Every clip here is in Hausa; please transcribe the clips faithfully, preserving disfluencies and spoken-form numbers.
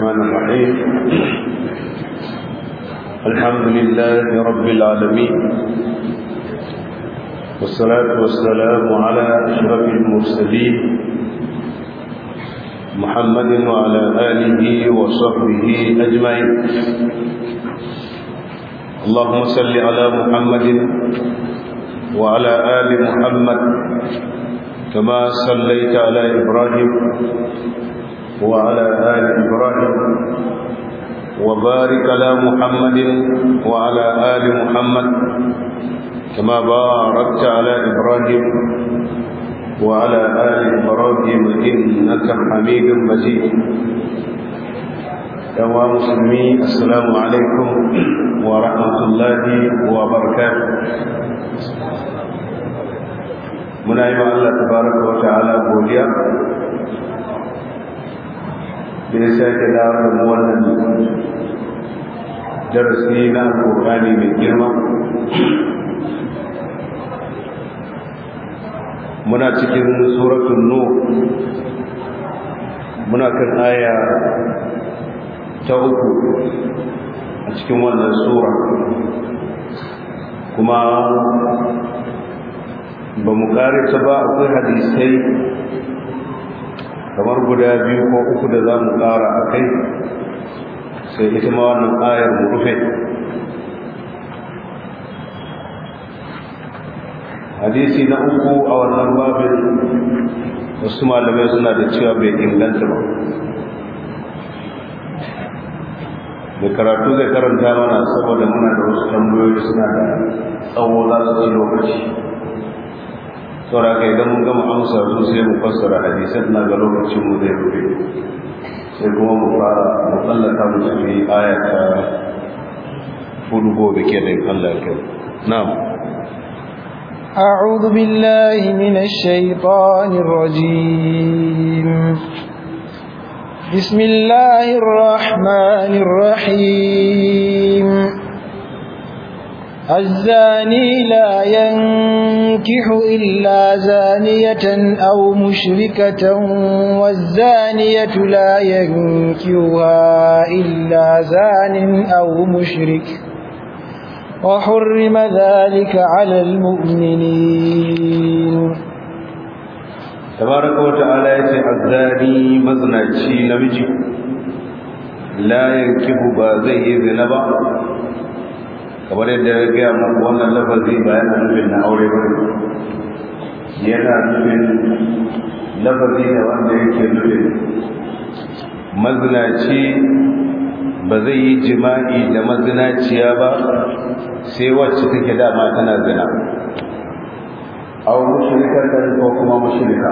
الرحمن الرحيم الحمد لله رب العالمين والصلاة والسلام على أشرف المرسلين محمد وعلى آله وصحبه أجمعين اللهم صل على محمد وعلى آل محمد كما صليت على إبراهيم وعلى آل إبراهيم وبارك على محمد وعلى آل محمد كما باركت على إبراهيم وعلى آل إبراهيم إنك حميد مجيد. يا مسلمين السلام عليكم ورحمة الله وبركاته. muna yi wa Allah tabaraka wa ta'ala godiya da ya sake dawo da mu wannan darasi na Alƙur'ani mai girma. Muna cikin suratul Nur, muna kan aya ta uku a cikin wannan sura, kuma ba mu kare ta ba. Akwai hadisai kamar guda biyu ko uku da za mu kara a kai sai ita ma wannan ayar mu rufe. Hadisi na uku a wannan babin wasu malamai suna da cewa bai inganta ba. da karatu zai karanta mana saboda muna da wasu tambayoyi suna da tsawo za su ci lokaci. saboda idan mun gama amsa su sai mu fassara hadisan na ga lokacin mu zai rufe, sai kuma mu fara mu tsallaka mu tafi aya ta hudu gobe kenan Allah ya kai. na'am أعوذ بالله من الشيطان الرجيم. بسم الله الرحمن الرحيم. الزاني لا ينكح إلا زانية أو مشركة والزانية لا ينكحها إلا زان أو مشرك وحرم ذلك على المؤمنين. تبارك وتعالى يتي الزاني مزناچي نمجي لا ينكح بازي ذنبا kamar yadda ya gaya muku wannan lafazi ba yana nufin na aure ba, yana nufin lafazi ne wanda yake nufin mazinaci ba zai yi jima'i da mazinaciya ba sai wacce take dama tana zina, aw mushrikatan ko kuma mushrika.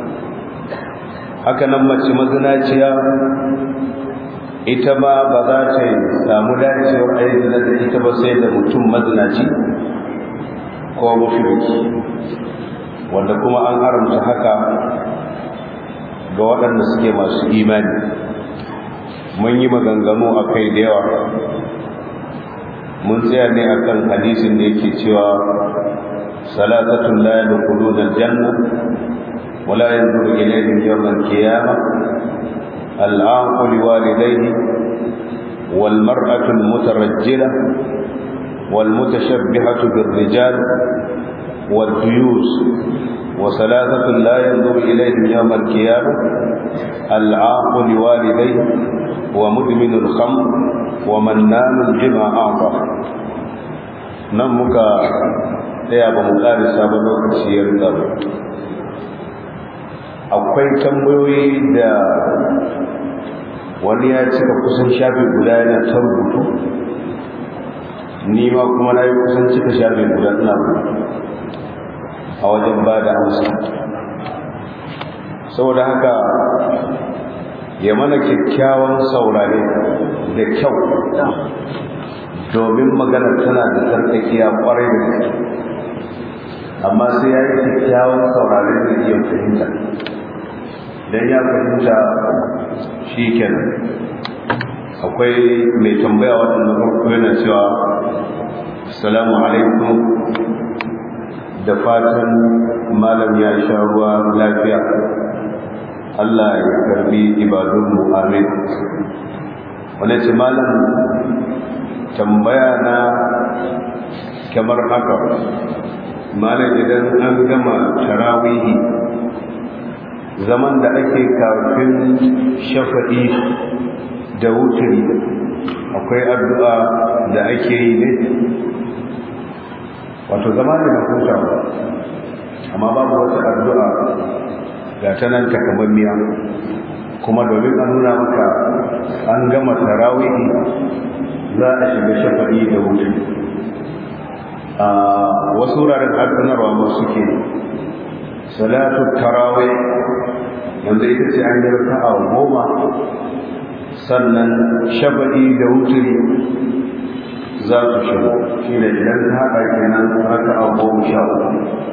haka nan mace mazinaciya ita ma ba za ta samu dacewar ayyuka da ita ba sai da mutum mazinaci ko mushriki, wanda kuma an haramta haka ga waɗanda suke masu imani. mun yi maganganu a kai da yawa, mun tsaya ne akan hadisin da yake cewa salatatun la yadkhuluna aljanna wa la yanzuru ilayhim yawm al-qiyamah al-aqu liwalidayhi wal mar'atu al-mutarajjila wal mutashabbihatu bir-rijal wal duyus wa salatatun la yanzuru ilayhim yawm al-qiyamah al-aqu liwalidayhi wa mudminul khamr wa mannanul jima a'ta. nan muka tsaya ba mu karisa ba, lokaci ya riga ba. akwai tambayoyi da wani ya cika kusan shafi guda yana ta rubutu, ni ma kuma na yi kusan cika shafi guda ina a wajen ba da amsa. saboda haka ya mana kyakkyawan saurare da kyau, domin magana tana da sarkakiya kwarai da gaske, amma sai ya yi kyakkyawan saurare da iya fahimta. don ya fahimta shi kenan. akwai mai tambaya waɗanda farko yana cewa assalamu alaikum, da fatan malam ya sha ruwa lafiya, Allah ya karbi ibadunmu, amin. wani ce malam tambaya na kamar haka, malam idan an gama tarawihi zaman da ake kafin shafa'i da wuturi akwai addu'a da ake yi ne? Wato zama ne na hutawa, amma babu wata addu'a ga ta nan takamammiya, kuma domin an nuna maka an gama tarawihi za a shiga shafa'i da wuturi. a wasu wuraren addanarwa ma suke salatu tarawih wanda ita ce an yi raka'a goma, sannan shafa'i da wuturi za su shigo, shi da idan ta haɗa kenan raka'a goma sha uku.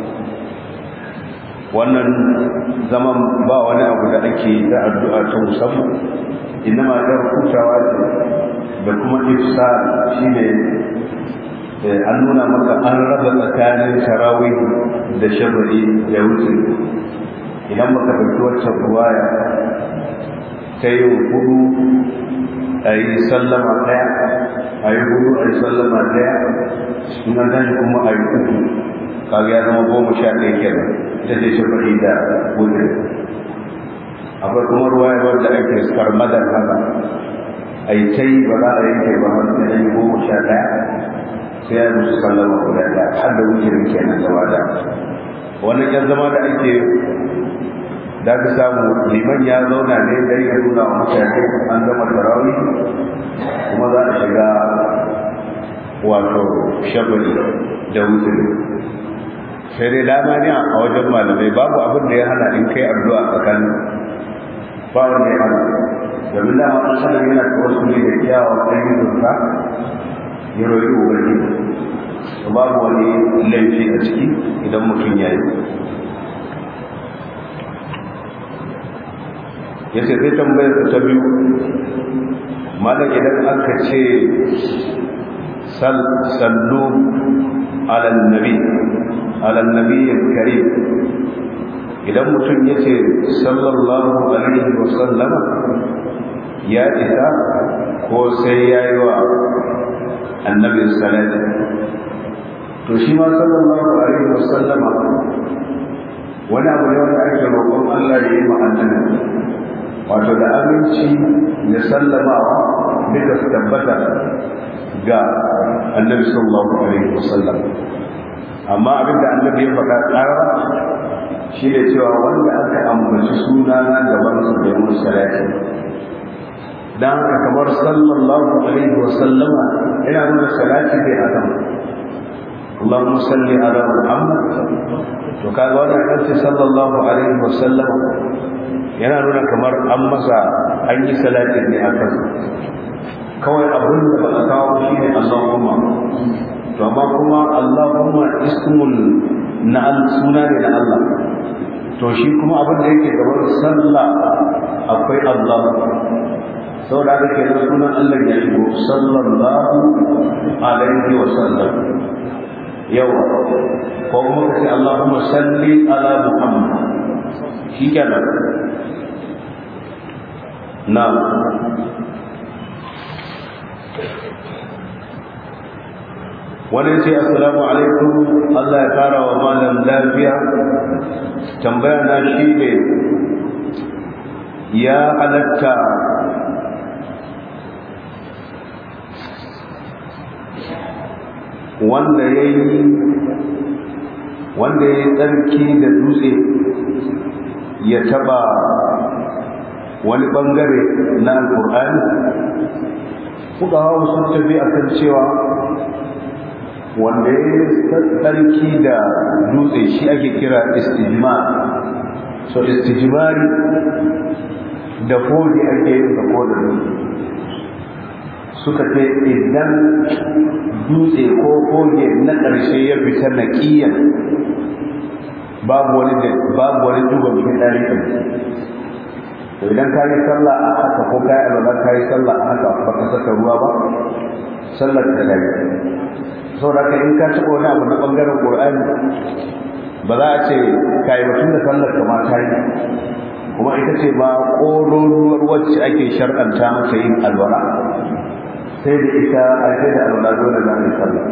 wannan zaman ba wani abu da ake da addu'a ta musamman, inama da hutawa da kuma ifsa shi ne an nuna maka an raba tsakanin tarawih da shafa'i da wuturi. idan baka ɗauki waccan ruwaya ta yi hudu a yi sallama ɗaya, a yi hudu a yi sallama ɗaya, suna zan kuma a yi uku, kaga ya zama goma sha ɗaya kenan, ita ce shafa'i da wuturi. akwai kuma ruwaya wadda ake karmadar haka, a yi ta yi ba za a yanke ba har sai yi goma sha ɗaya, sai ya musu sallama guda ɗaya har da wuturin kenan gaba da. wannan yan zama da ake da ka samu liman ya zauna ne dai ya nuna wa mutane an zama tarawih kuma za a shiga wato shagali da wuturi. sai dai dama ne a wajen malamai babu abin da ya hana in kai addu'a tsakanin ba wanda ya hana, domin dama an sanar yana da wasu ne da kyawun ayyukansa ya roƙi ubangiji, babu wani laifi a ciki idan mutum ya yi. ya ce sai tambayar ta biyu, malam idan aka ce sallu alannabi alannabi karim, idan mutum ya ce sallallahu alaihi wasallama ya isa ko sai ya yi wa annabi salati? to shi ma sallallahu alaihi wasallama wani abu ne wanda ake roƙon Allah ya yi ma annabi, wato da aminci da sallamawa duka su tabbata ga annabi sallallahu alaihi wasallam. amma abinda annabi ya faɗa ƙara shi ne cewa wanda aka ambaci sunana gaban su da yin salati, dan haka kamar sallallahu alaihi wasallama ina nuna salati bai akan Allahumma salli ala Muhammad. to kaga wannan kace sallallahu alaihi wasallam yana nuna kamar an masa an yi salati ne akan kawai abin da ba a kawo shi ne Allahumma. to amma kuma Allahumma ismul na suna ne na Allah, to shi kuma abin da yake gaban sallah akwai Allah, saboda haka kenan sunan Allah ya shigo sallallahu alaihi wasallam. yawa ko kuma kace Allahumma salli ala Muhammad, shi kenan. na wani ce assalamu alaikum, Allah ya kara wa malam lafiya. tambaya na shi ne ya halatta wanda ya yi wanda ya yi tsarki da dutse ya taba wani bangare na alkur'ani? kuka hawa sun tafi a kan cewa wanda ya yi tsarki da dutse shi ake kira istijmar. so istijmari da fodi ake yin da kodin dutse. suka ce idan dutse ko koge na ƙarshe ya fita na ƙiyar babu wani babu wani duban fitari ɗin, to idan ka yi sallah a haka ko ka yi alwala ka yi sallah a haka ba ka saka ruwa ba, sallar ta gari. saboda ka in ka taɓa wani abu na ɓangaren ƙur'ani ba za a ce ka yi mutum da sallar ka ma ta yi, kuma ita ce ba ƙololuwar wacce ake shar'anta mata yin alwala. sai da ita a sai da alwala dole za mu sallah.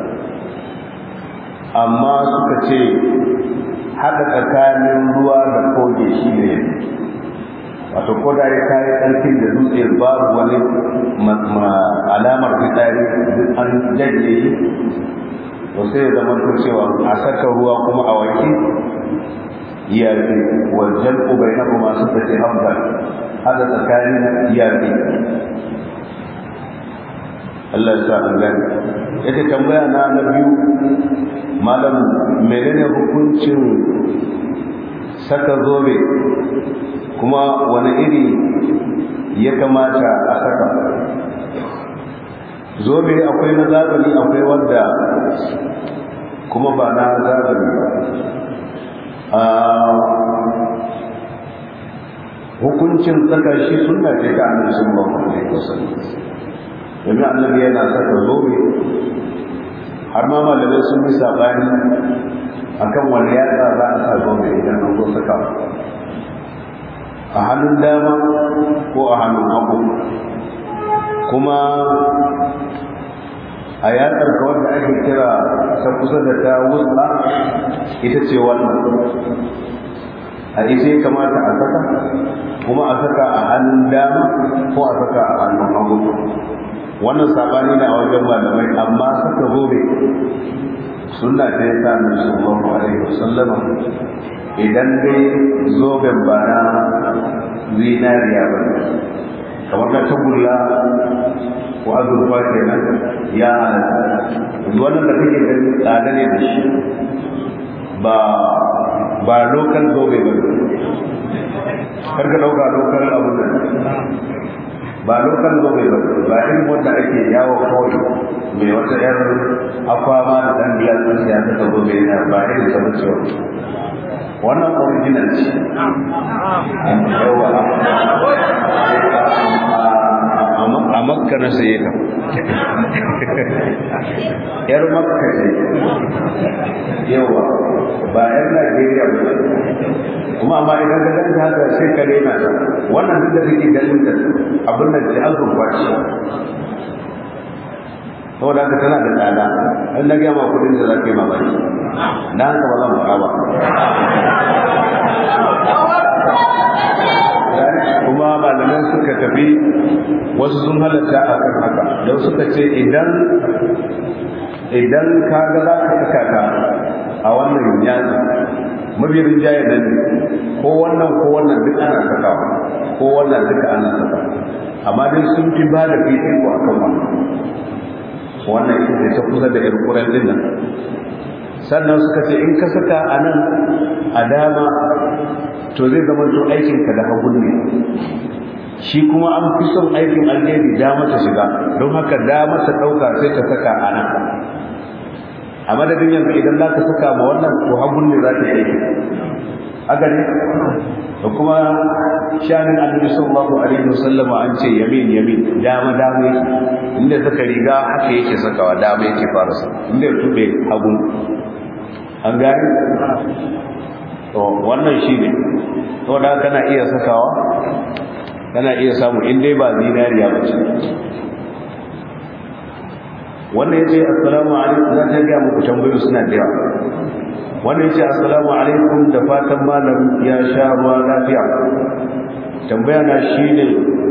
Amma suka ce haɗa tsakanin ruwa da koge shi ne, wato ko da ya kayi ƙarfin da dutse babu wani alamar fitsari duk an jajje shi, to sai ya zama cewa a saka ruwa kuma a wanke iyafi wajen ubai na kuma su tafi hamza haɗa tsakanin iyafi. Allah ya sa an gani. Yake tambaya na na biyu, malam menene hukuncin saka zobe kuma wani iri ya kamata a saka? Zobe akwai na zabari akwai wanda kuma ba na zabari ba. Hukuncin saka shi sunna ce ta annabi sallallahu alaihi wasallam. Domin annabi yana saka zobe, har ma malamai sun yi sabani akan wani yatsa za a sa zobe idan an zo saka, a hannun dama ko a hannun hagu. Kuma a yatsar ka wanda ake kira ta kusa da ta wusta ita ce wannan, a ita ya kamata a saka, kuma a saka a hannun dama ko a saka a hannun hagu. Wannan sabani na wajen malamai, amma saka zobe sunna ta yi sa'an sallallahu alaihi wasallam. Idan dai zoben ba na zinariya ba kamar na tagulla ko azurfa kenan ya halatta. Wannan da kake gani tsada ne da shi, ba ba lokal zobe ba, karka dauka lokal abu da ba lokal zobe ba, ba irin wanda ake yawo kawai mai wata yar akwama da dan gilas din ya ta zobe na ba irin sa bace. Wannan original ce yawa a Makka na saye ta yar Makka ce yawa ba yar Najeriya ba, kuma amma idan ka ganta haka sai ka rena ta. Wannan duk da kake ganin ta abin da ke azurfa ce, saboda haka tana da tsada. in na gaya ma kudin da za ka yi mamaki, na haka ba zan faɗa ba. Kuma malamai suka tafi wasu sun halatta a kan haka, don suka ce idan idan ka ga za ka saka ka a wannan yatsa mabirin jaye nan ne, ko wannan ko wannan duk ana sakawa, ko wannan duka ana saka, amma dai sun fi ba da fifiko a kan wannan. Wannan ita ce ta kusa da yar kuren din nan. Sannan suka ce in ka saka a nan a dama to zai zama to aikinka da hagun ne, shi kuma an fi son aikin alheri dama ta shiga, don haka dama ta ɗauka sai ta saka a nan. A madadin yanzu idan za ka saka ma wannan to hagun ne za ta yi aiki a gani. Da kuma shanin annabi sallallahu alaihi wasallam an ce yamin yamin dama dama inda saka riga haka yake sakawa dama yake fara sa, inda ya tube hagun. An gani to wannan shine, to da kana iya sakawa, kana iya samu in dai ba zinariya ba ce. Wannan yace assalamu alaikum, zan ta ga muku tambayoyi suna da yawa. Wannan yace assalamu alaikum, da fatan malam ya sha ruwa lafiya. Tambaya na shine,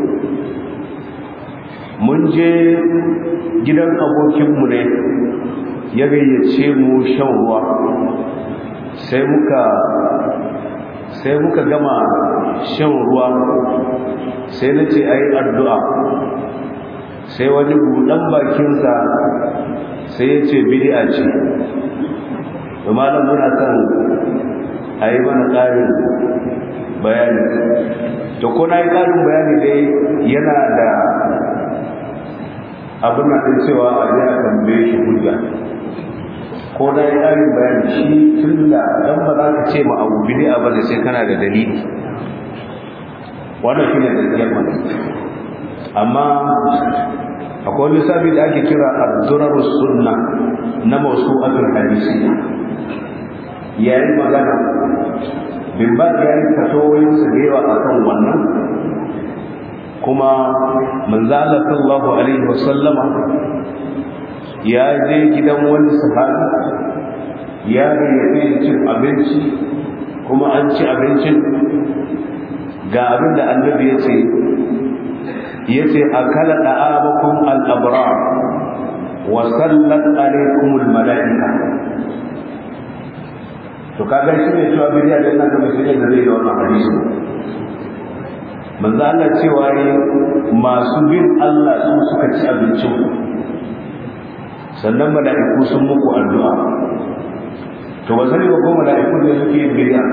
mun je gidan abokinmu ne ya gayyace mu shan ruwa, sai muka sai muka gama shan ruwa, sai na ce ayi addu'a, sai wani buɗan bakinsa sai ya ce bid'a ce. to malam muna son ayi mana ƙarin bayani. To ko na yi ƙarin bayani dai yana da abin da ɗin cewa a yi a tambaye shi hujja, ko na yi ƙarin bayani shi tun da ɗan ba za ka ce ma abu bid'a ba da sai kana da dalili. Wannan shi ne gaskiyar mana. Amma akwai lissafi da ake kira ad-durar sunna na mawsu'atul hadisi, yayin magana bin ba yayin fatoyin su da yawa akan wannan, kuma manzo Allah sallallahu alaihi wasallama ya je gidan wani sahabi ya gayyace cin abinci kuma an ci abincin ga abin da annabi ya ce ya ce akala da'abakum al-abrar wa sallat alaykum al-mala'ika to kaga shi ne cewa bidiya da nan da mutum da zai da wannan hadisi manzo Allah cewa masu bin Allah su suka ci abincin sannan mala'iku sun muku addu'a to ba sani ba ko mala'iku ne suke yin bidiya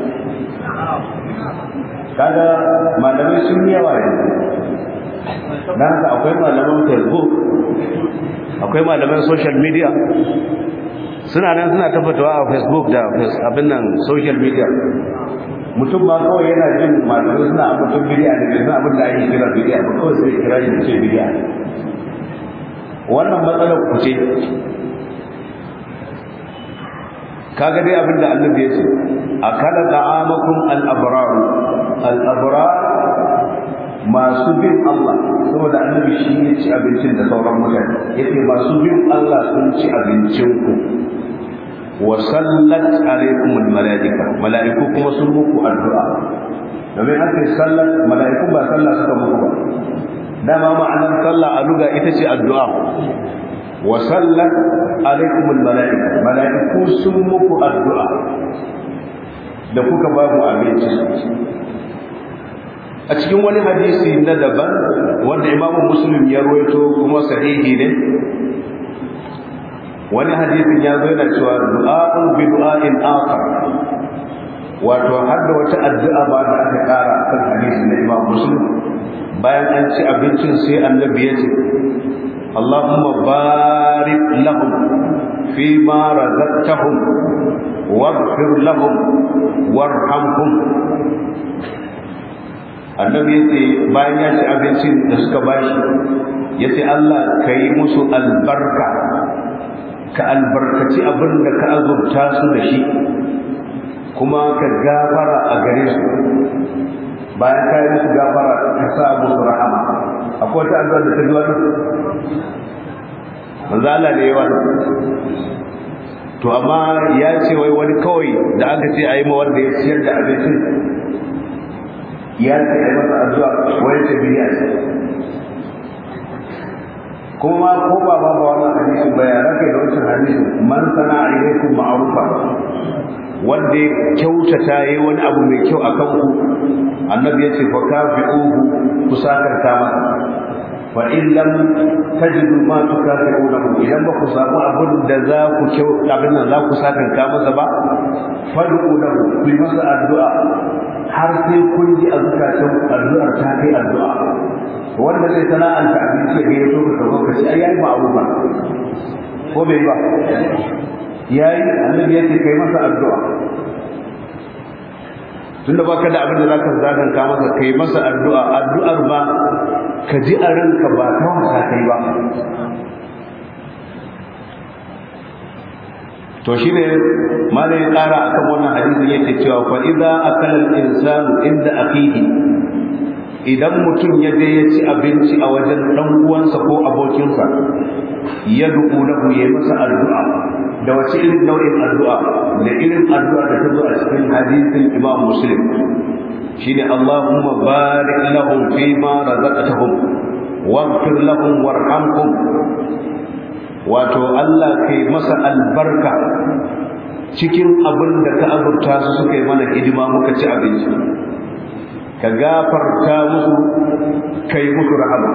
kaga malamai sun yi yawa yanzu dan haka akwai malaman Facebook akwai malaman social media suna nan suna tabbatawa a Facebook da abin nan social media mutum ma kawai yana jin malamai suna abin bidiya ne suna abin da ake kira bidiya ba kawai sai kira shi ce bidiya wannan matsalar ku ce kaga dai abin da annabi ya ce akala ta'amakum al-abrar al-abrar masu bin Allah saboda annabi shi ya ci abincin da sauran mutane yace masu bin Allah sun ci abincin ku wa sallat alaikum al-malaika malaiku kuma sun muku addu'a domin an ce sallat malaiku ba sallah suka muku ba dama ma'anar sallah a luga ita ce addu'a wa sallat alaikum al-malaika malaiku sun muku addu'a da kuka ba mu abinci a cikin wani hadisi na daban wanda imamu muslim ya rawaito kuma sahihi ne wani hadisin ya zo yana cewa du'a'un bi du'a'in akhar wato har da wata addu'a ba da aka kara akan hadisin na imamu muslim bayan an ci abincin sai annabi ya ce Allahumma barik lahum fi ma razaqtahum waghfir lahum warhamhum annabi yace bayan ya ci abincin da suka bashi yace Allah kai musu albarka ka albarkaci abin da ka azurta su da shi kuma ka gafara a gare su bayan ka yi musu gafara ka sa musu rahama akwai wata addu'a da ta ji wani manzo Allah ne yawa to amma ya ce wai wani kawai da aka ce a yi ma wanda ya ciyar da abincin ya ce a yi masa addu'a wani ce biya ce kuma ko ba ba ba wannan hadisin ba ya rake da wancan hadisin man sana alaikum ma'rufa wanda ya kyautata yayi wani abu mai kyau akan ku annabi ya ce fa kafi'uhu ku sakarta masa fa in lam tajidu ma tukafi'unahu idan ba ku samu abin da za ku kyau abin nan za ku sakarta masa ba fad'u lahu ku yi masa addu'a har sai kun ji a zakatun addu'ar ta kai addu'a wanda zai sana'anta abinci da ya zo ka zo ka ci ai yayi ma'rufa ko bai ba yayi annabi yake kai masa addu'a tunda baka da abin da zaka zagan ka masa kai masa addu'a addu'ar ba ka ji a ranka ba ta wasa kai ba to shine malai ya kara akan wannan hadisin yake cewa fa idza akala al-insanu inda akhihi idan mutum ya je ya ci abinci a wajen dan uwansa ko abokinsa ya duku lahu ya masa addu'a da wace irin nau'in addu'a da irin addu'a da ta zo a cikin hadisin Imam Muslim shine Allahumma barik lahum fi ma razaqtahum waghfir lahum warhamhum wato Allah kai masa albarka cikin abin da ka azurta su suka yi mana hidima muka ci abinci ka gafarta musu kai musu rahama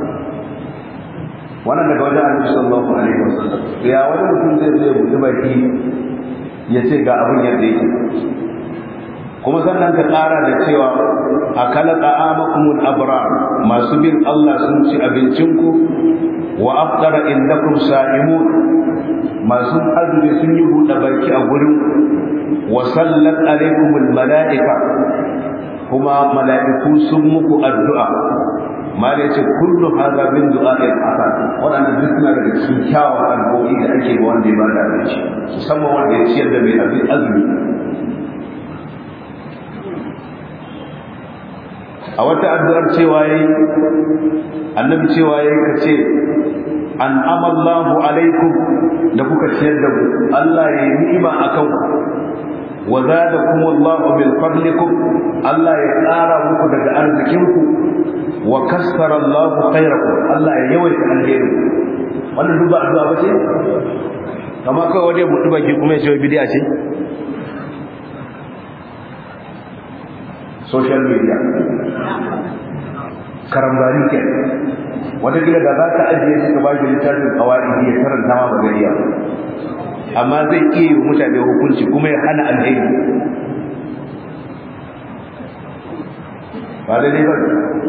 wannan daga wajen Annabi sallallahu alaihi wasallam ya wani mutum zai zai buɗe baki ya ce ga abin yadda yake kuma sannan ka ƙara da cewa akala ta'amakumul abrar masu bin Allah sun ci abincinku wa afṭara indakum sa'imun masu azumi sun yi buɗe baki a gurin wa sallat alaikumul mala'ika kuma mala'iku sun muku addu'a ma da yace kullu hadha min du'a'il hasan wannan duk suna daga cikin kyawawan addu'o'i da ake ga wanda ya ba da abinci musamman wanda ya ciyar da mai azumi a wata addu'ar cewa yayi annabi cewa yayi kace an amallahu alaikum da kuka ciyar da ku Allah ya yi ni'ima akan ku wa zadakum Allahu bil fadlikum Allah ya ƙara muku daga arzikinku wa kassara Allahu khairakum Allah ya yawaita alheri wannan duba addu'a ba ce kamar kai waje mu duba ki kuma sai bid'a ce social media karambani ke wata gida da za ka ajiye shi ka ba shi littafin kawai ya karanta ma bagariya amma zai iya yi mutane hukunci kuma ya hana alheri ba da ne ba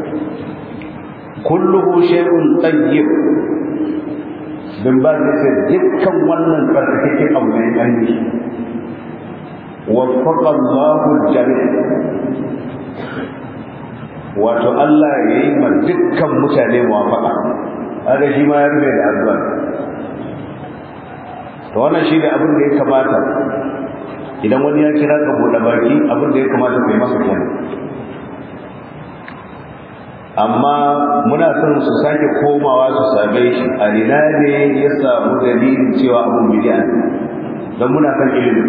kulluhu shay'un tayyib bin ba da sai dukkan wannan tsarkake abu ne an yi waffaqa Allahu al-jami' wato Allah ya yi ma dukkan mutane muwafaqa haka shi ma ya rufe da addu'a to wannan shi ne abin da ya kamata idan wani ya kira ka bude baki abin da ya kamata kai masa kenan amma muna son su sake komawa su same shi a ina ne ya samu dalilin cewa abun bid'a don muna kan ilimi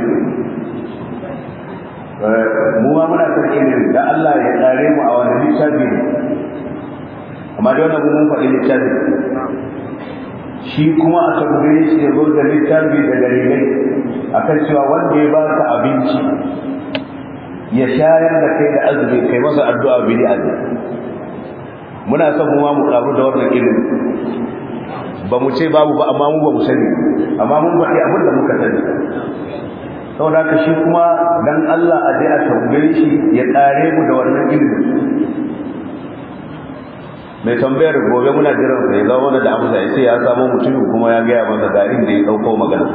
mu ma muna son ilimi da Allah ya tsare mu a wani littafi ne amma da wannan mun faɗi littafi shi kuma a tambaye shi ya zo da littafi da dalilai akan cewa wanda ya baka abinci ya shayar da kai da azumi kai masa addu'a bid'a ne muna son mu ma mu karu da wannan ilimi ba mu ce babu ba amma mu ba mu sani amma mun faɗi abin da muka sani saboda haka shi kuma dan Allah a je a tambaye shi ya kare mu da wannan ilimi mai tambayar gobe muna jiran sai ya zama da amsa ya ce ya samu mutum kuma ya gaya masa ga inda ya dauko magana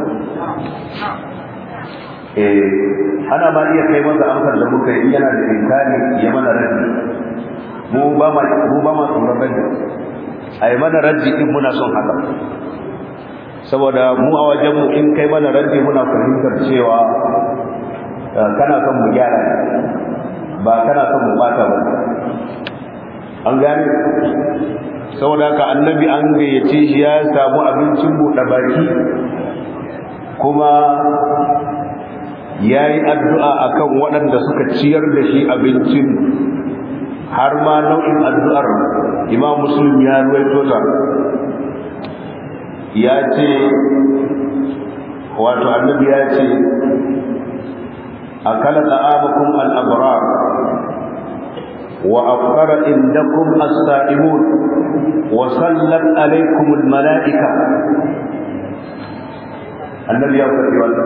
eh ana ma iya kai masa amsar da muka yi yana da inkari ya mana raddi mu ba ma mu ba ma tsoron raddi ai mana raddi din muna son haka saboda mu a wajen mu in kai mana raddi muna fahimtar cewa kana son mu gyara ba kana son mu bata ba an gane saboda haka annabi an gayyace shi ya samu abincin buɗe baki kuma ya yi addu'a akan waɗanda suka ciyar da shi abincin har ma nau'in addu'ar imam muslim ya ruwaito ta ya ce wato annabi ya ce akala ta'amakum al-abrar وأفطر عندكم الصائمون وصلت عليكم الملائكة النبي يقول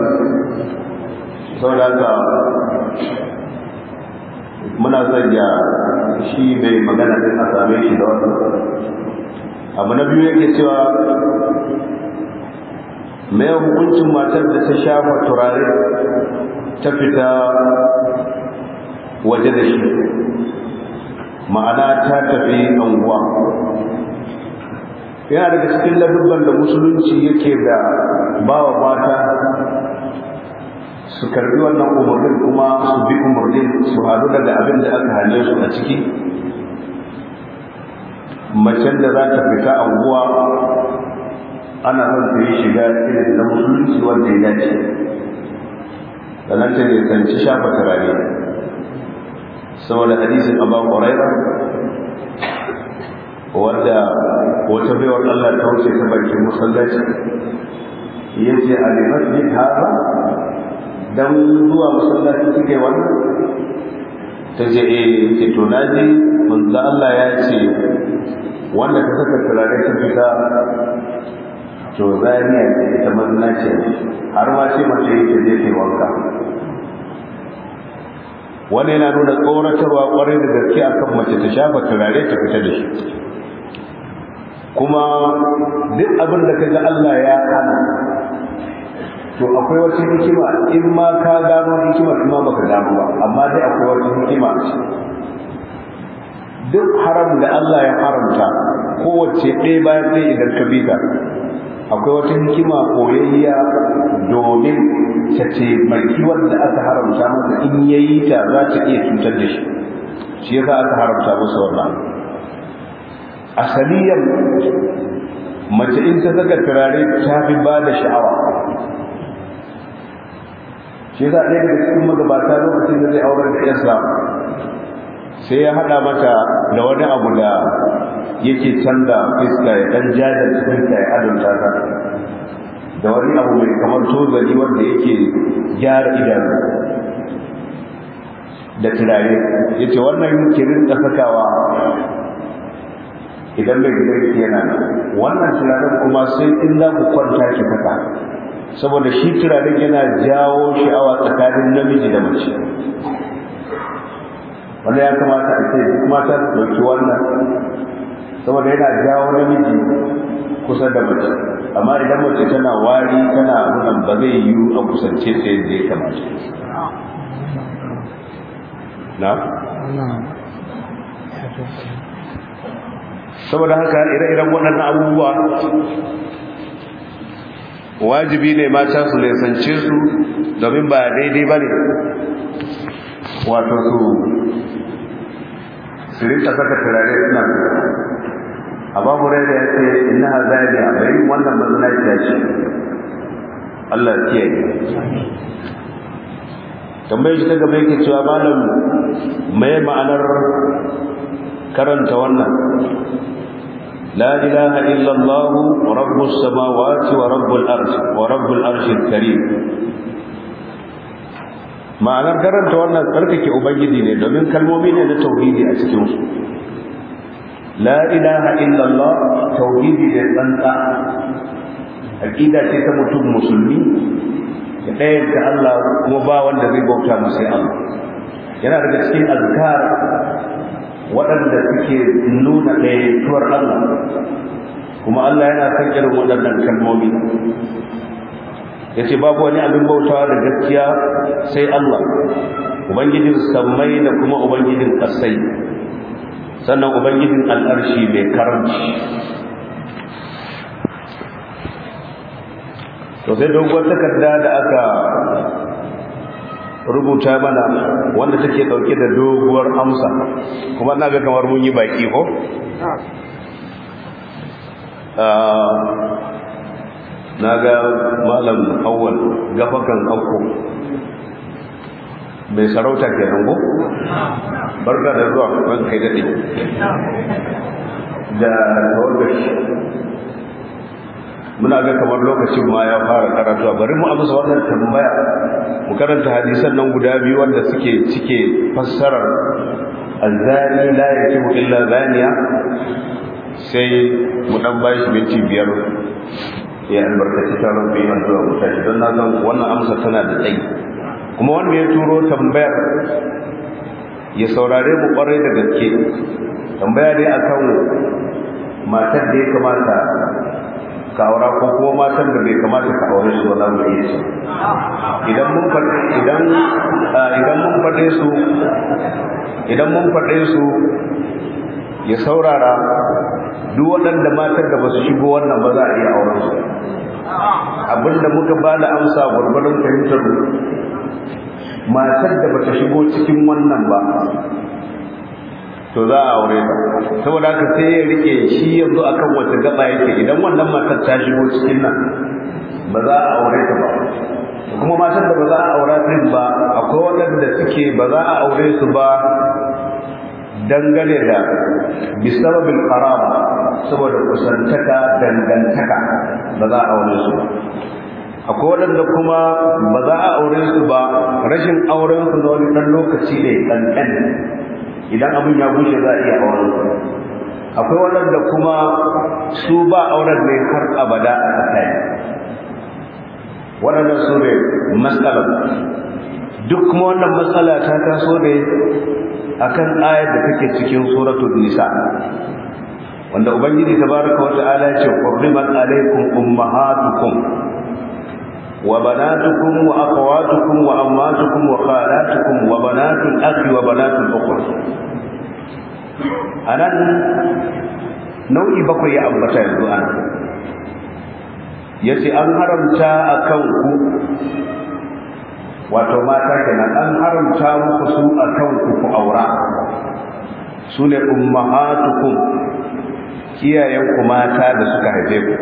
saboda muna sanya shi mai magana din a same shi da wannan abu na biyu yake cewa mai hukuncin matar da ta shafa turare ta fita waje da shi ma'ana ta tafi anguwa yana daga cikin ladubban da musulunci yake da bawa mata su karbi wannan umarnin kuma su bi umarnin su hadu daga abin da aka hane su a ciki macen da za ta fita anguwa ana son ta yi shiga irin na musulunci wanda ya dace sannan ta ne kanci shafa turare saboda hadisin Abu Hurairah wanda wata bayar Allah ta wuce ta bakin masallaci yace al-masjid hada dan zuwa masallaci suke wannan tace eh ce to naji manzo Allah ya ce wanda ta saka turare ta fita to zaniya ta manna ce har ma ce mace yake je ta wanka wani yana nuna tsoratarwa kwarai da gaske akan mace ta shafa turare ta fita da shi kuma duk abin da kaga Allah ya hana to akwai wata hikima in ma ka gano hikimar kuma baka gano ba amma dai akwai wata hikima duk haram da Allah ya haramta kowace ɗaya bayan ɗaya idan ka bi ta akwai wata hikima koyayya domin ta ce mai wanda aka haramta masa in yayi ta za ta iya cutar da shi shi yasa aka haramta musu wannan. Asaliyan mace in ta saka turare ta fi ba da sha'awa, shi yasa ɗaya daga cikin magabata lokacin da zai aurar da yarsa sai ya haɗa mata da wani abu da yake canza fiska ya ɗan jajar fiska ya adonta ta da wani abu mai kamar tozali wanda yake gyara idanu da turare. Ya ce wannan kirin da sakawa idan mai gidan ki yana wannan turaren kuma sai in za ku kwanta ki saka, saboda shi turaren yana jawo sha'awa tsakanin namiji da mace. wanda ya kamata a ce duk mata su ɗauki wannan, saboda yana jawo namiji kusa da mace. Amma idan mace tana wari tana abunan ba zai yi a kusance ta yadda ya kamata. Na? Saboda haka ire-iren waɗannan abubuwa wajibi ne mata su nesance su, domin ba daidai ba ne wato su su rinka saka turare suna Abu Hurairah ya ce innaha zaniya, bai wannan mazinaciya ce. Allah ya kiyaye. Tambayar shi ta gaba yake cewa malam mai ma'anar karanta wannan la ilaha illallah rabbus samawati wa rabbul arsh wa rabbul arshil karim. Ma'anar karanta wannan tsarkake ubangiji ne, domin kalmomi ne na tauhidi a cikin su. La ilaha illallah tauhidi ne tsantsa, aqida ce ta mutum musulmi ya ɗayan ta Allah kuma ba wanda zai bauta masa sai Allah. Yana daga cikin azkar waɗanda suke nuna ɗayantuwar Allah, kuma Allah yana son irin waɗannan kalmomi. Yace babu wani abin bautawa da gaskiya sai Allah, ubangijin sammai da kuma ubangijin ƙasai, sannan ubangijin al'arshi mai karamci. To sai doguwar takarda da aka rubuta mana wanda take dauke da doguwar amsa, kuma ina ga kamar mun yi baki ko na ga malam awwal gafakan akko mai sarauta kenan ko barka da zuwa ban kai dade da tawallashi. Muna ga kamar lokacin ma ya fara karatu, bari mu amsa wannan tambaya, mu karanta hadisan nan guda biyu wanda suke cike fassarar azani la yajibu illa zaniya, sai mu dan bashi minti biyar ya albarkaci taron bayan zuwa mutashi, don na san wannan amsa tana da tsayi. Kuma wanda ya turo tambayar ya saurare mu kwarai da gaske. Tambaya dai akan matar da ya kamata ka aura ko kuma matan da bai kamata ka aure su ba za mu iya su. Idan mun faɗe idan idan mun faɗe su idan mun faɗe su ya saurara, duk waɗanda matan da ba su shigo wannan ba za a iya auren su. Abinda muka ba da amsa gwargwadon fahimtar matar da ba ta shigo cikin wannan ba to za a aure ta. Saboda haka sai ya rike shi yanzu akan wata gaba yake, idan wannan matar ta shigo cikin nan ba za a aure ta ba. Kuma matar da ba za a aura din ba, akwai waɗanda suke ba za a aure su ba dangane da bisababin qaraba, saboda kusantaka dangantaka ba za a aure su ba. Akwai waɗanda kuma ba za a aure su ba rashin auren su na wani ɗan lokaci ne ɗanɗan, idan abin ya bushe za a iya auren su. Akwai waɗanda kuma su ba auren ne har abada a tsakani. Waɗannan su ne matsalar. Duk kuma wannan matsala ta taso ne akan ayar da take cikin suratul nisa, wanda ubangiji tabaraka wa ta'ala ya ce hurrimat alaykum ummahatukum wa banatukum wa akhawatukum wa ammatukum wa khalatukum wa banatul akhi wa banatul ukht. Anan nau'i bakwai ya ambata yanzu an yace an haramta akan ku, wato mata kenan, an haramta muku su akan ku ku aura. sune ummahatukum iyayenku mata da suka haife ku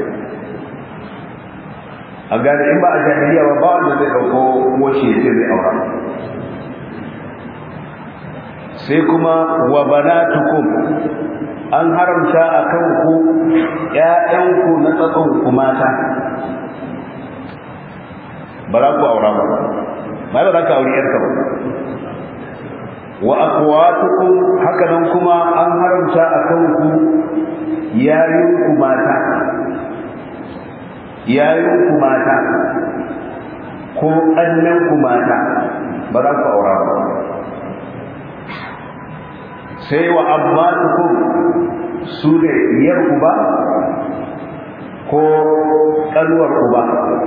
a gane in ba a jahiliya ba ba wanda zai dauko washe ya ce zai aura sai kuma wa banatukum an haramta a kanku ƴaƴanku na tsatsonku mata ba za ku aura ba ba za ka auri ƴarka ba wa akwatukum haka nan kuma an haramta a kanku yayinku mata yayinku mata ko ƙannenku mata ba za ku aura ba sai wa ammatukum su ne yar uba ko ƙanuwar uba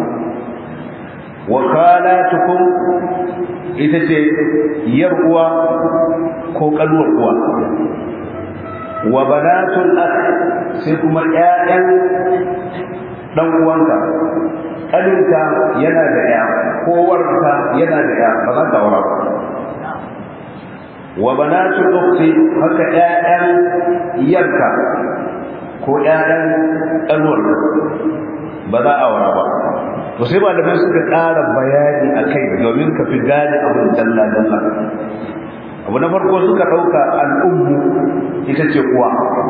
wa khalatukum ita ce yar uwa ko ƙanuwar uwa wa banatul akh sai kuma ƴaƴan dan uwanka ƙaninka yana da ƴa ko warka yana da ƴa ba za ka aura ba wa banatul ukhti haka ƴaƴan yarka ko ƴaƴan ƙanuwarka ba za a aura ba to sai malamai suka ƙara bayani akai domin ka fi gane abin dalla dalla abu na farko suka ɗauka al'ummu ita ce uwa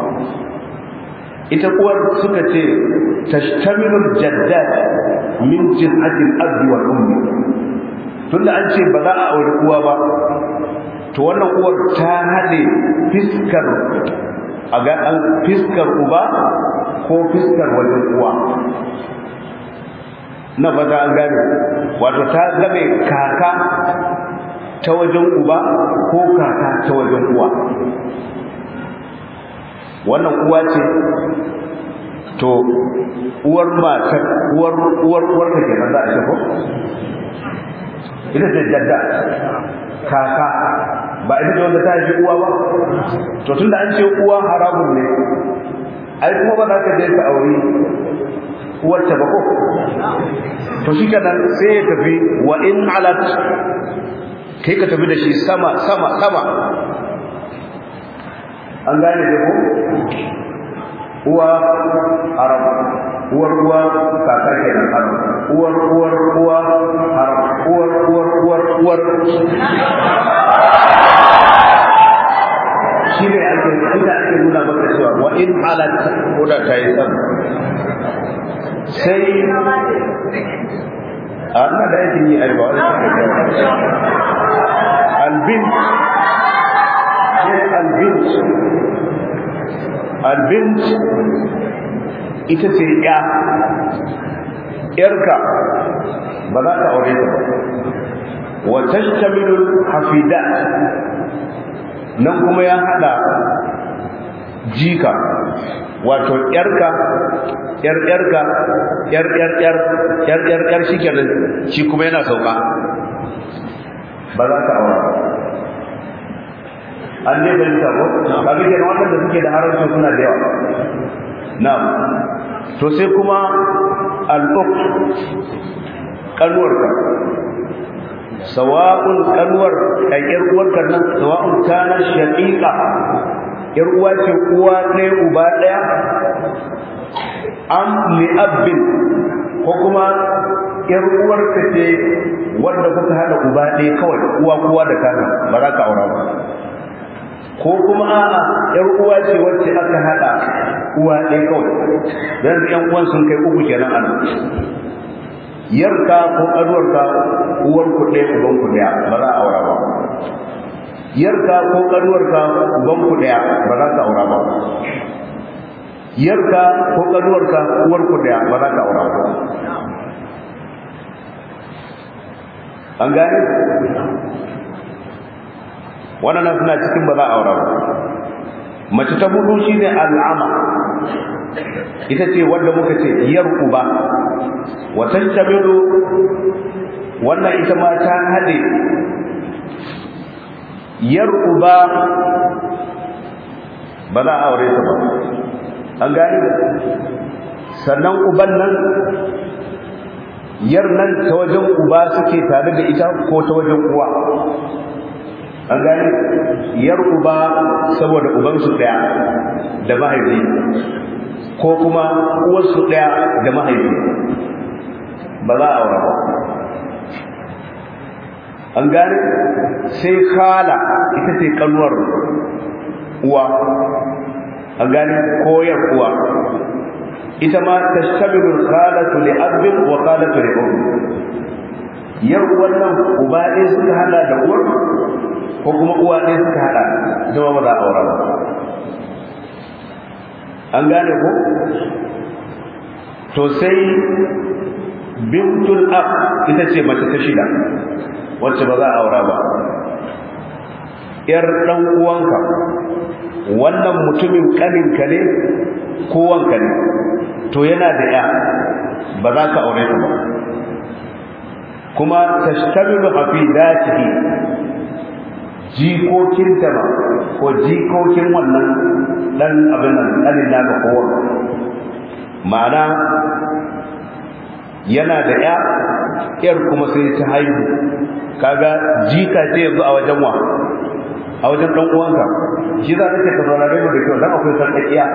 ita uwar suka ce tashtamilul jaddat min jin'atil abdi wal ummi tunda an ce ba za a aure uwa ba to wannan uwar ta haɗe fiskar a ga an fiskar uba ko fiskar wajen uwa na fata an gane wato ta game kaka ta wajen uba ko kaka ta wajen uwa wannan uwa ce to uwar matar uwar uwar uwar ta kenan za a ce ko ita ce jadda kaka ba ita ce wanda ta haifi uwa ba to tunda an ce uwa haramun ne ai kuma ba za ka je ka aure uwarta ba ko to shi kenan sai ya tafi wa in alat kai ka tafi da shi sama sama sama an gane da ko uwa haram uwar uwa kaka kenan haram uwar uwar uwa haram uwar uwar uwar uwar shi ne ake inda ake nuna maka cewa wa in alat ko da ta yi sama sai ana da yake yi a riba wani albin albint albint ita ce ya yarka ba za ka aure ta ba wa tashtamilul hafidat nan kuma ya hada jika wato yarka yar yarka yar yar yar yar yar yar shikenan shi kuma yana sauka ba za ka aure ba an ne bai ta ko kaga kenan wannan da suke da haramci suna da yawa na'am to sai kuma al-ukh kalwarka sawa'un kalwar kayyar uwarka nan sawa'un kana shaqiqa yar uwa ce uwa ɗaya uba ɗaya am li abin ko kuma yar uwarka ce wanda kuka hada uba ɗaya kawai uwa kowa da kana ba za ka aura ba ko kuma a'a yar uwa ce wacce aka hada uwa ɗaya kawai dan yan uwan sun kai uku kenan ana yarka ko ƙanuwarka uwar ku ɗaya uban ku ɗaya ba za a aura ba yarka ko ƙanuwarka uban ku ɗaya ba za ka aura ba yarka ko ƙanuwarka uwar ku ɗaya ba za ka aura ba an gane wannan suna cikin ba za a aura ba mace ta hudu shine al'ama ita ce wanda muka ce yar uba wa tajtabilu wannan ita ma ta hade yar uba ba za a aure ta ba an gane sannan uban nan yar nan ta wajen uba suke tare da ita ko ta wajen uwa an gane yar uba saboda ubansu daya da mahaifi ko kuma uwarsu daya da mahaifi ba za a aura ba an gane sai khala ita ce kanuwar uwa an gane koyar uwa ita ma tashtabiru khalatu li abin wa khalatu li um yar wannan uba ɗaya suka hada da uwar ko kuma uwa ɗaya suka hada zama ba za a aura ba an gane ko to sai bintul ab ita ce mace ta shida wacce ba za a aura ba yar dan uwanka wannan mutumin kaninka ne ko wanka ne to yana da ya ba za ka aure ta ba kuma tashtamilu hafidatihi jikokin ta ba ko jikokin wannan dan abin nan kanin naka ko wanka ma'ana yana da ya yar kuma sai ta haihu kaga jika ce yanzu a wajen wa a wajen dan uwanka shi za ka ce ka saurare mu da kyau dan akwai sarkakiya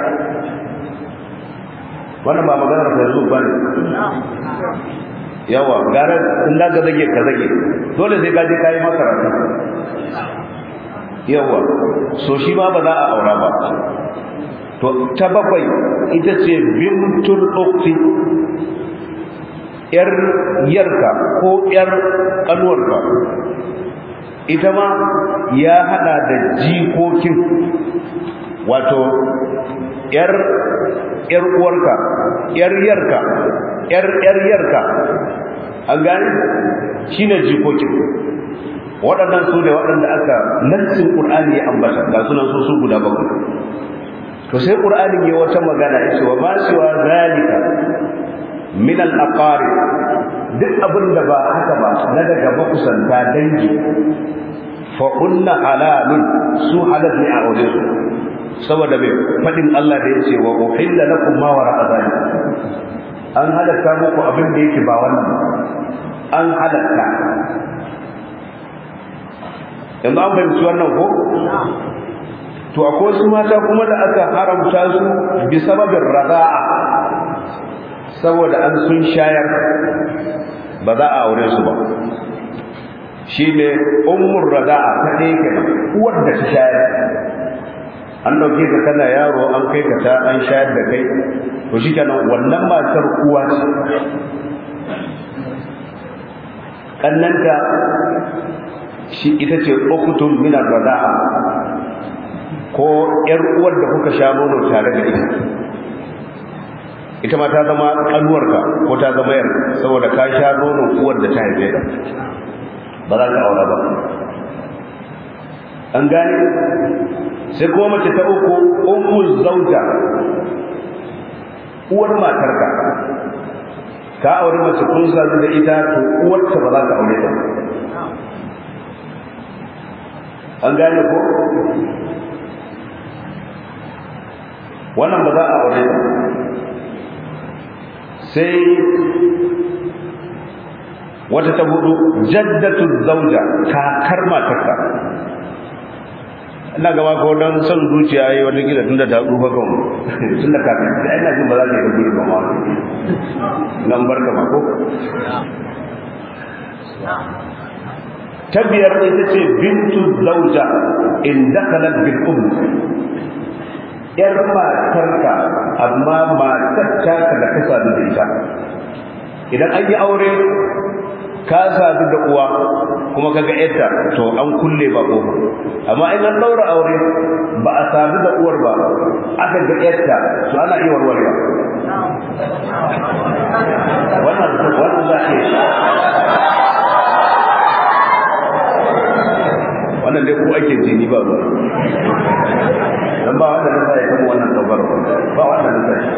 wannan ba maganar ka yanzu ba ne yawa gara in da ka zage ka zage dole sai ka je ka yi makaranta yawa so shi ma ba za a aura ba to ta bakwai ita ce bintul ukhti yar yarka ko yar kanuwarka ita ma ya hada da jikokin wato yar yar uwarka yar yarka yar yar yarka an gane shine jikokin waɗannan su ne waɗanda aka nassin qur'ani ya ambata ga sunan su su guda bakwai to sai qur'ani ya wata magana yace wa ma siwa zalika min al-aqarib duk abin da ba haka ba na daga makusanta dangi fa kunna halalun su halal ne a aure su saboda bai fadin Allah da yace wa uhilla lakum ma wara'a zalik an halatta muku abin da yake ba wannan an halatta in ba ban ci wannan ko to akwai su mata kuma da aka haramta su bi sababin rada'a saboda an sun shayar ba za a aure su ba shi ne ummur rada'a ta ɗaya kenan uwar da ta shayar an ɗauke ka kana yaro an kai ka ta an shayar da kai to shi kenan wannan matar uwa ce ƙannanta shi ita ce ukutun min rada'a ko ƴar uwar da kuka sha nono tare da ita ita ma ta zama kanuwarka ko ta zama yar saboda ka sha nonon uwar da ta haife ka ba za ka aura ba an gane sai kuma mace ta uku ummu zauja uwar matarka ka aure mace kun sadu da ita to uwarta ba za ka aure ta an gane ko wannan ba za a aure ta sai wata ta hudu jaddatu zauja kakar matarka ina gaba ko don son zuciya yayi wata gida tunda ta tsufa kan tunda kakar da ina jin ba za ka yi gudu ba ma nan barka ma ko ta biyar ita ce bintu zauja in dakhalat bil umm yar matarka amma matar ta da ka sadu da ita idan an yi aure ka sadu da uwa kuma kaga yarta to an kulle ba kofa amma in an daura aure ba a sadu da uwar ba aka ga yarta to ana iya warwarewa wannan wannan za a yi wannan dai ko ake jini ba ba dan ba wanda na sai kuma wannan tabar ba wanda na sai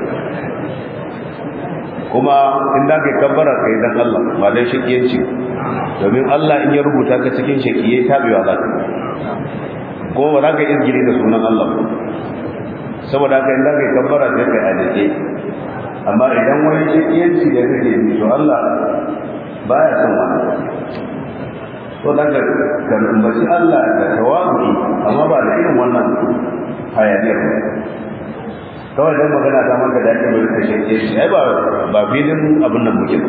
kuma in da kai kabbara kai dan Allah ba dai shakiyanci domin Allah in ya rubuta ka cikin shakiye tabewa za ka kuma ba za ka izgiri da sunan Allah saboda haka in da kai kabbara sai kai adake amma idan wani shakiyanci da kake yi to Allah baya son wannan to daga kan ambaci Allah da tawabi amma ba da irin wannan hayaniyar kawai dan magana ta maka da ake bari ka shake shi ai ba ba filin abin nan muke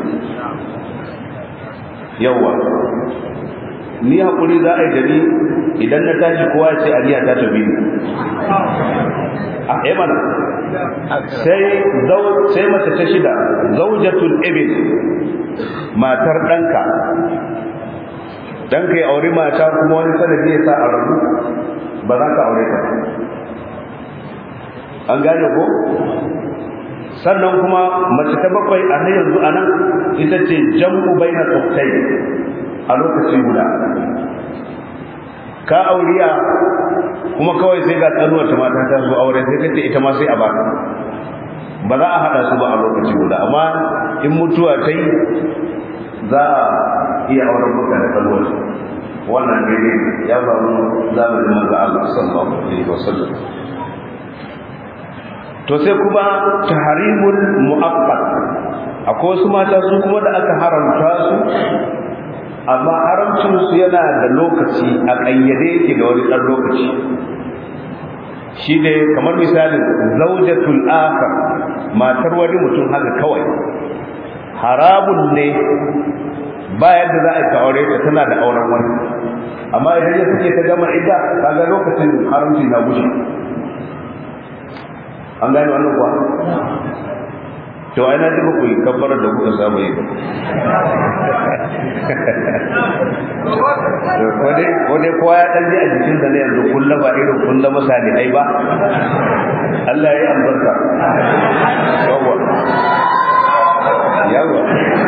yawa ni hakuri za a yi da ni idan na tashi kowa ce aliya ta tabi ni a eh mana sai zau sai mace ta shida zaujatul ibn matar danka danka ya aure mata kuma wani sanadi ya sa a rabu ba za ka aure ta an gane ko sannan kuma mace ta bakwai a nan yanzu anan ita ce jam'u baina tsoftai a lokaci guda ka auriya kuma kawai sai ga tsanuwar ta mata ta zo aure sai kace ita ma sai a baka ba za a hada su ba a lokaci guda amma in mutuwa ta yi za a iya auren maka da tsanuwar wannan daidai ya faru zamanin manzo Allah sallallahu alaihi wasallam to sai kuma tahrimul mu'aqqat akwai wasu mata su kuma da aka haramta su amma haramcin su yana da lokaci a kayyade yake da wani dan lokaci shi ne kamar misalin zawjatul akhar matar wani mutum haka kawai haramun ne ba yadda za a ka aure ta tana da auren wani amma idan ya suke ta gama idda kaga lokacin haramci na gushe an gane wannan kuwa to ai na ji ba ku yi kabbara da kuka saba yi ba ko dai kowa ya ɗan ji a jikin da ne yanzu kulla ba irin kulla misali ai ba Allah ya yi albarka yawa yawa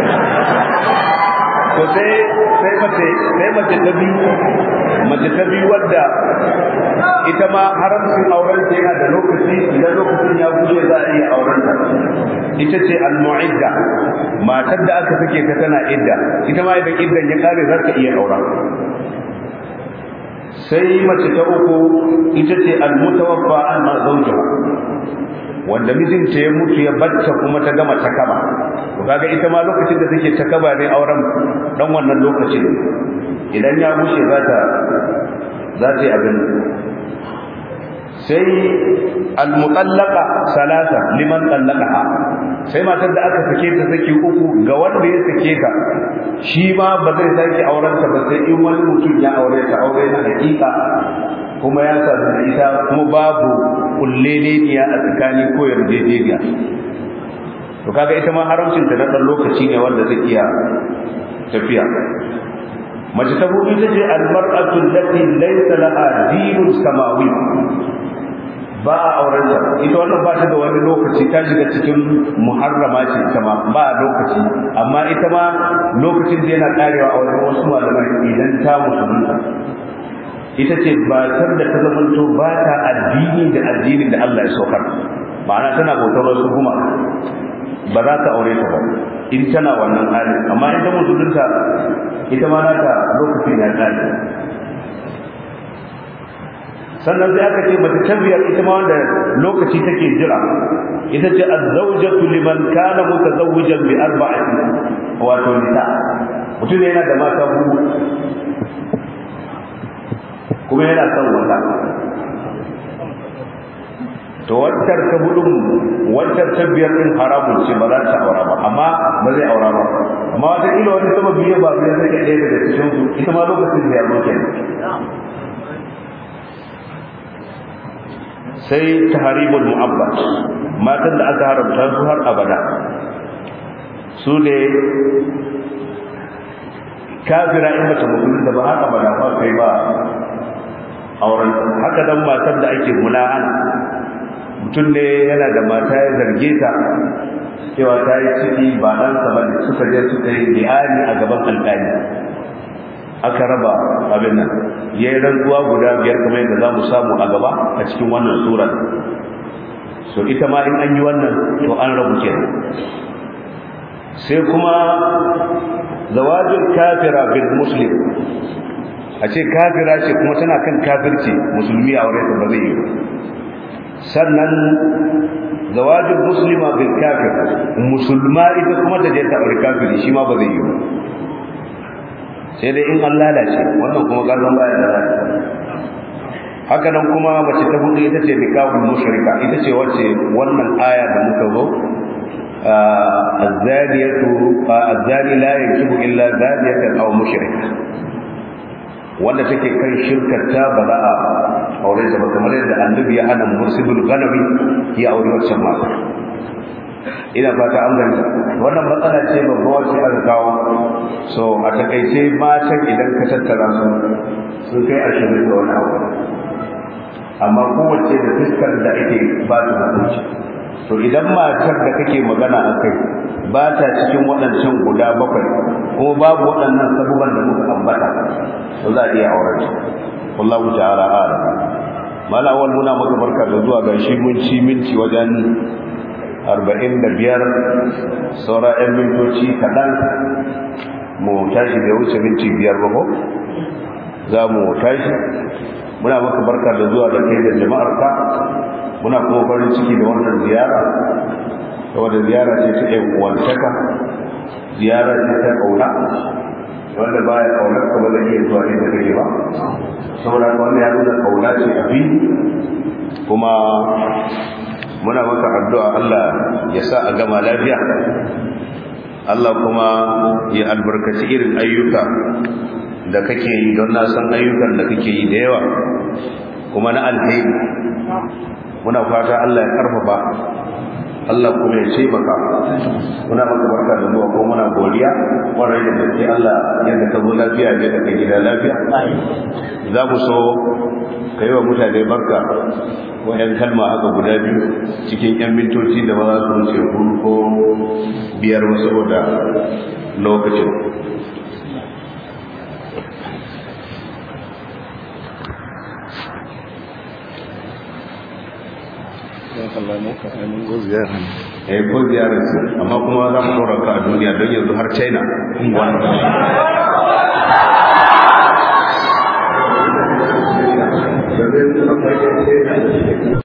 to sai sai mace sai mace ta biyu mace ta biyu wadda ita ma haramcin auren ta yana da lokaci idan lokacin ya guje za a iya auren ta ita ce al-mu'idda matar da aka sake ta tana idda ita ma idan iddan ya kare za ta iya aura sai mace ta uku ita ce al-mutawaffa anna zawjuha wanda mijinta ya mutu ya bacca kuma ta gama takaba to kaga ita ma lokacin da take takaba ne auren dan wannan lokacin idan ya mushe za ta za ta yi abin sai al-mutallaqa salasa liman tallaqaha sai matar da aka sake ta saki uku ga wanda ya sake ta shi ma ba zai sake auren ta ba sai in wani mutum ya aure ta aure na hakika kuma ya sa da ita kuma babu kulleleniya a tsakani ko yarjejeniya to kaga ita ma haramcin ta na dan lokaci ne wanda zai iya tafiya mace ta hudu ita ce almar'atu allati laysa laha dinun samawi ba a auren ta ita wannan ba ta da wani lokaci ta shiga cikin muharrama ce ita ma ba lokaci amma ita ma lokacin da yana karewa a wajen wasu malamai idan ta musulunta ita ce batar da ta zamanto ba ta addini da addinin da Allah ya saukar ma'ana tana bautar wasu kuma ba za ta aure ta ba in tana wannan halin amma in ta musulunta ita ma nata lokacin ya tsari sannan sai aka ce mace ta biyar ita ma wanda lokaci take jira ita ce az-zawjatu liman kana mutazawwijan bi arba'ati wato nisa mutum yana da mata huɗu kuma yana son wata to wancan ta hudun wancan ta biyar din haramun ce ba za ta aura ba amma ba zai aura ba amma wata ila wani sama biyu ba zai sake ɗaya daga cikin su ita ma lokacin da ya zo kenan sai tahrimul mu'abbad matan da aka haramta su har abada su ne kafira in mace musulun da ba har abada ba kai ba auren haka dan matar da ake mula'ana mutum ne yana da mata ya zarge ta cewa ta yi ciki ba ɗansa ba ne suka je suka yi li'ani a gaban alƙali aka raba abin nan ya yi rantsuwa guda biyar kamar yadda za mu samu a gaba a cikin wannan surar so ita ma in an yi wannan to an rabu kenan sai kuma zawajin kafira bil muslim a ce kafira ce kuma tana kan kafirci musulmi a wurin ba zai yi sannan zawajin muslima bil kafir musulma ita kuma ta je ta aure kafiri shi ma ba zai yi sai dai in an lalace wannan kuma gazan baya da lalace. Haka nan kuma mace ta hudu ita ce nikahul mushrika, ita ce wacce wannan aya da muka zo azzaniyatu azzani la yankihu illa zaniyatan aw mushrika, wanda take kan shirkar ta ba za a aure ta ba, kamar yadda annabi ya hana mursibul ganawi ya aure wacce mata. Ina fata an gani wannan matsala ce babba wacce aka kawo. So a takaice matan idan ka tattara su sun kai ashirin da wani abu, amma kowace da fuskar da ake ba ta hukunci. To idan matar da kake magana a kai ba ta cikin waɗancan guda bakwai kuma babu waɗannan sabuban da muka ambata, to za a iya auren ta. Wallahu ta'ala a'lam. Mala wal muna maka barka da zuwa ga shi mun ci minti wajen arba'in da biyar, saura ‘yan mintoci kaɗan mu tashi da wuce minti biyar ba ko za mu tashi. Muna maka barka da zuwa da kai da jama'arka, muna kuma farin ciki da wannan ziyara, wadda ziyara ce ta ‘yan uwantaka, ziyara ce ta ƙauna, wanda ba ya ƙaunar ka ba zai iya zuwa inda kake ba, saboda wanda ya nuna ƙauna ce a fili. Kuma muna maka addu'a Allah ya sa a gama lafiya, Allah kuma ya albarkaci irin ayyuka da kake yi, don na san ayyukan da kake yi da yawa kuma na alheri. Muna fata Allah ya karfafa, Allah kuma ya ce maka. Muna maka barka da zuwa ko muna godiya kwarai da gaske. Allah yadda ka zo lafiya ne da ka gida lafiya. Za mu so ka yi wa mutane barka wayan kalma haka guda biyu cikin yan mintoci da ba za su wuce hudu ko biyar ba saboda lokacin. eh ko ziyarar amma kuma za mu ɗora ka a duniya don yanzu har China.